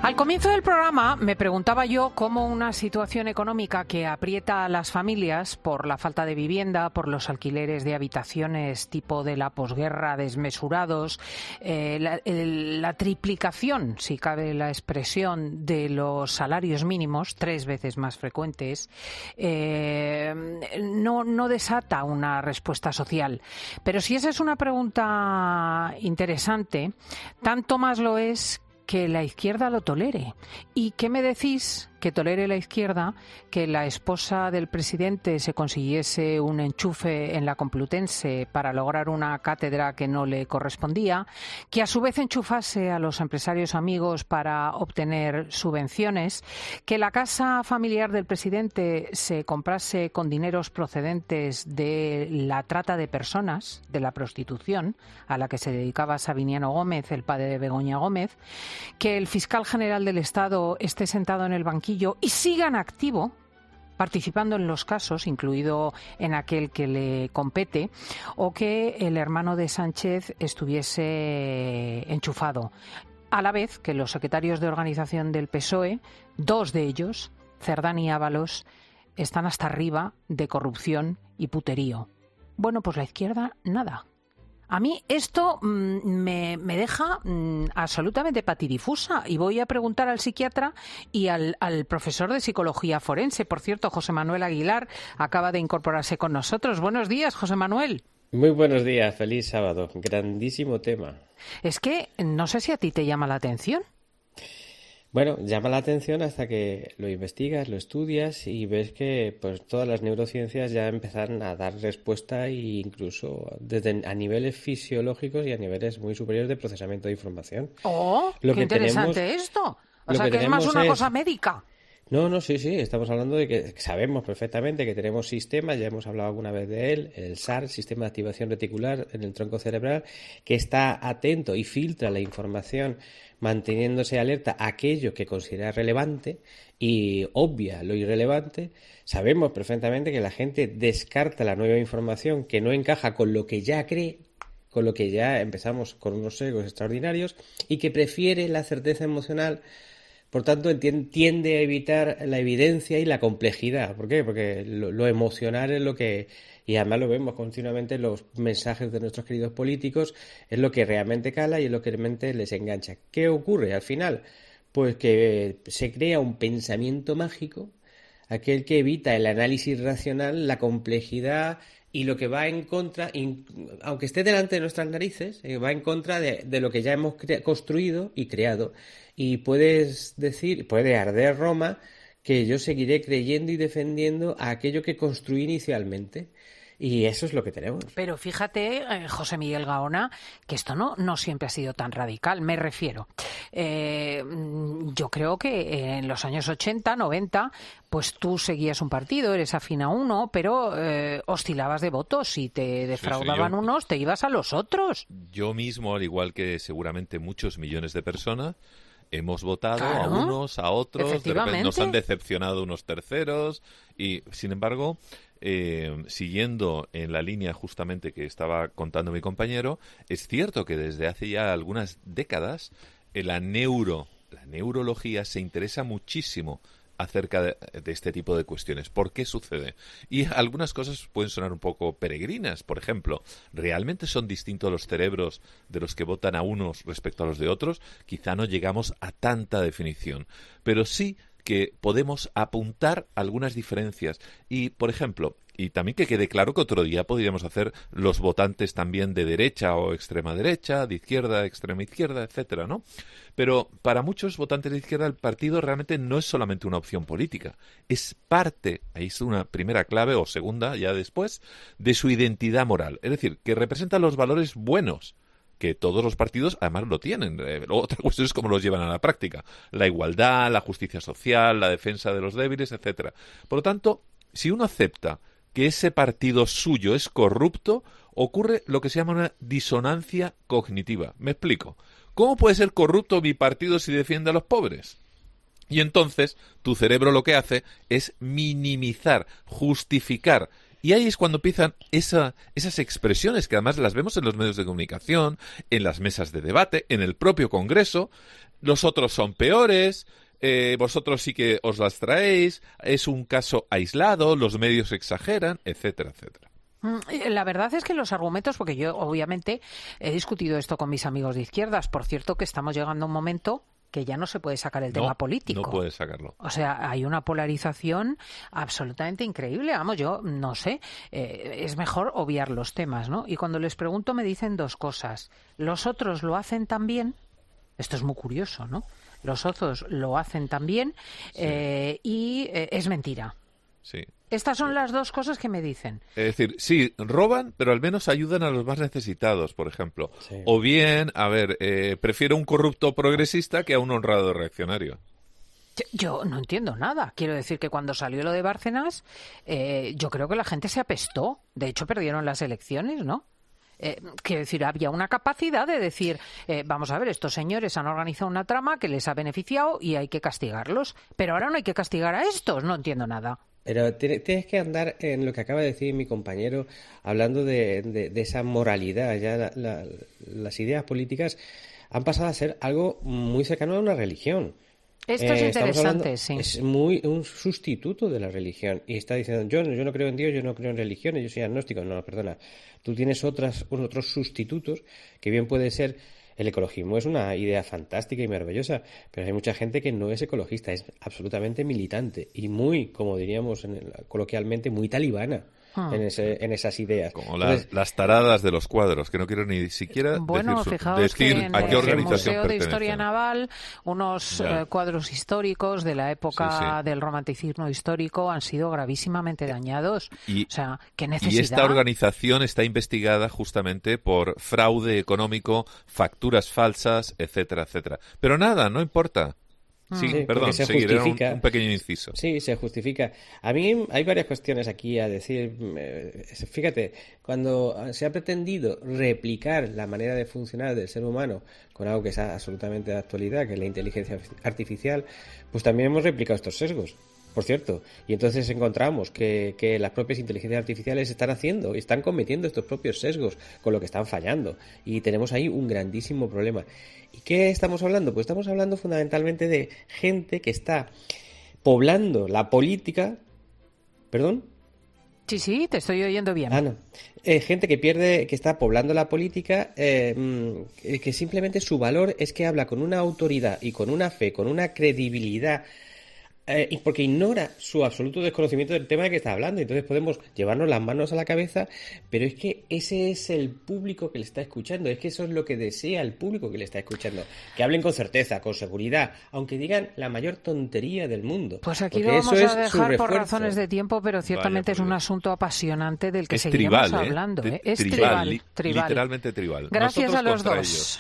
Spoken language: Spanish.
Al comienzo del programa me preguntaba yo cómo una situación económica que aprieta a las familias por la falta de vivienda, por los alquileres de habitaciones tipo de la posguerra desmesurados, la triplicación, si cabe la expresión, de los salarios mínimos, 3 veces más frecuentes, no desata una respuesta social. Pero si esa es una pregunta interesante, tanto más lo es que la izquierda lo tolere. ¿Y qué me decís que tolere la izquierda que la esposa del presidente se consiguiese un enchufe en la Complutense para lograr una cátedra que no le correspondía, que a su vez enchufase a los empresarios amigos para obtener subvenciones, que la casa familiar del presidente se comprase con dineros procedentes de la trata de personas, de la prostitución, a la que se dedicaba Sabiniano Gómez, el padre de Begoña Gómez, que el fiscal general del Estado esté sentado en el banquillo y siga en activo, participando en los casos, incluido en aquel que le compete, o que el hermano de Sánchez estuviese enchufado, a la vez que los secretarios de organización del PSOE, 2 de ellos, Cerdán y Ábalos, están hasta arriba de corrupción y puterío. Bueno, pues la izquierda, nada. A mí esto me deja absolutamente patidifusa y voy a preguntar al psiquiatra y al profesor de psicología forense. Por cierto, José Manuel Aguilar acaba de incorporarse con nosotros. Buenos días, José Manuel. Muy buenos días, feliz sábado. Grandísimo tema. Es que no sé si a ti te llama la atención. Bueno, llama la atención hasta que lo investigas, lo estudias y ves que pues todas las neurociencias ya empiezan a dar respuesta e incluso a niveles fisiológicos y a niveles muy superiores de procesamiento de información. ¡Oh, qué interesante esto! O sea, que es más una cosa médica. No, sí, estamos hablando de que sabemos perfectamente que tenemos sistemas, ya hemos hablado alguna vez de él, el SAR, Sistema de Activación Reticular en el tronco cerebral, que está atento y filtra la información manteniéndose alerta a aquello que considera relevante y obvia lo irrelevante. Sabemos perfectamente que la gente descarta la nueva información que no encaja con lo que ya cree, con lo que ya empezamos con unos sesgos extraordinarios y que prefiere la certeza emocional. Por tanto, tiende a evitar la evidencia y la complejidad. ¿Por qué? Porque lo emocional es lo que, y además lo vemos continuamente en los mensajes de nuestros queridos políticos, es lo que realmente cala y es lo que realmente les engancha. ¿Qué ocurre al final? Pues que se crea un pensamiento mágico, aquel que evita el análisis racional, la complejidad y lo que va en contra, aunque esté delante de nuestras narices, va en contra de lo que ya hemos construido y creado. Y puedes decir, puede arder Roma, que yo seguiré creyendo y defendiendo a aquello que construí inicialmente. Y eso es lo que tenemos. Pero fíjate, José Miguel Gaona, que esto no siempre ha sido tan radical. Me refiero, yo creo que en los años 80, 90, pues tú seguías un partido, eres afín a uno, pero oscilabas de votos. Si te defraudaban unos, te ibas a los otros. Yo mismo, al igual que seguramente muchos millones de personas, hemos votado claro, a unos, a otros, de repente nos han decepcionado unos terceros y, sin embargo, siguiendo en la línea justamente que estaba contando mi compañero, es cierto que desde hace ya algunas décadas la neurología se interesa muchísimo acerca de este tipo de cuestiones. ¿Por qué sucede? Y algunas cosas pueden sonar un poco peregrinas. Por ejemplo, ¿realmente son distintos los cerebros de los que votan a unos respecto a los de otros? Quizá no llegamos a tanta definición, pero sí que podemos apuntar algunas diferencias. Y, por ejemplo, y también que quede claro que otro día podríamos hacer los votantes también de derecha o extrema derecha, de izquierda, extrema izquierda, etcétera, ¿no? Pero para muchos votantes de izquierda el partido realmente no es solamente una opción política, es parte, ahí es una primera clave o segunda ya después, de su identidad moral. Es decir, que representa los valores buenos, que todos los partidos además lo tienen. Otra cuestión es cómo los llevan a la práctica. La igualdad, la justicia social, la defensa de los débiles, etcétera. Por lo tanto, si uno acepta que ese partido suyo es corrupto, ocurre lo que se llama una disonancia cognitiva. Me explico. ¿Cómo puede ser corrupto mi partido si defiende a los pobres? Y entonces tu cerebro lo que hace es minimizar, justificar Y ahí es cuando empiezan esas expresiones que además las vemos en los medios de comunicación, en las mesas de debate, en el propio Congreso. Los otros son peores, vosotros sí que os las traéis, es un caso aislado, los medios exageran, etcétera, etcétera. La verdad es que los argumentos, porque yo obviamente he discutido esto con mis amigos de izquierdas, por cierto que estamos llegando a un momento que ya no se puede sacar el tema político. No puedes sacarlo. O sea, hay una polarización absolutamente increíble. Vamos, yo no sé, es mejor obviar los temas, ¿no? Y cuando les pregunto me dicen dos cosas. Los otros lo hacen también. Esto es muy curioso, ¿no? Los otros lo hacen también y es mentira. Sí. Estas son las dos cosas que me dicen. Es decir, sí, roban, pero al menos ayudan a los más necesitados, por ejemplo. Sí. O bien, prefiero un corrupto progresista que a un honrado reaccionario. Yo no entiendo nada. Quiero decir que cuando salió lo de Bárcenas, yo creo que la gente se apestó. De hecho, perdieron las elecciones, ¿no? Quiero decir, había una capacidad de decir, vamos a ver, estos señores han organizado una trama que les ha beneficiado y hay que castigarlos. Pero ahora no hay que castigar a estos. No entiendo nada. Pero tienes que andar en lo que acaba de decir mi compañero, hablando de esa moralidad. Ya las ideas políticas han pasado a ser algo muy cercano a una religión. Esto es interesante, sí. Es un sustituto de la religión. Y está diciendo, yo no creo en Dios, yo no creo en religiones, yo soy agnóstico. No, perdona. Tú tienes otros sustitutos que bien puede ser. El ecologismo es una idea fantástica y maravillosa, pero hay mucha gente que no es ecologista, es absolutamente militante y muy, como diríamos coloquialmente, muy talibana en esas ideas. Como las taradas de los cuadros, que no quiero ni siquiera decir a qué organización pertenecen. En el Museo de Historia Naval, unos cuadros históricos de la época del romanticismo histórico han sido gravísimamente dañados. O sea, ¿qué necesidad? Y esta organización está investigada justamente por fraude económico, facturas falsas, etcétera, etcétera. Pero nada, no importa. Sí, perdón, seguiré un pequeño inciso. Sí, se justifica. A mí hay varias cuestiones aquí a decir. Fíjate, cuando se ha pretendido replicar la manera de funcionar del ser humano con algo que es absolutamente de actualidad, que es la inteligencia artificial, pues también hemos replicado estos sesgos. Por cierto, y entonces encontramos que las propias inteligencias artificiales están cometiendo estos propios sesgos con lo que están fallando. Y tenemos ahí un grandísimo problema. ¿Y qué estamos hablando? Pues estamos hablando fundamentalmente de gente que está poblando la política. ¿Perdón? Sí, te estoy oyendo bien. No. Gente que está poblando la política, que simplemente su valor es que habla con una autoridad y con una fe, con una credibilidad, porque ignora su absoluto desconocimiento del tema de que está hablando. Entonces podemos llevarnos las manos a la cabeza, pero es que ese es el público que le está escuchando, es que eso es lo que desea el público que le está escuchando, que hablen con certeza, con seguridad, aunque digan la mayor tontería del mundo. Pues aquí lo vamos a dejar por razones de tiempo, pero ciertamente es un asunto apasionante del que seguiremos hablando. Es tribal, literalmente tribal. Gracias Nosotros a los dos. Ellos.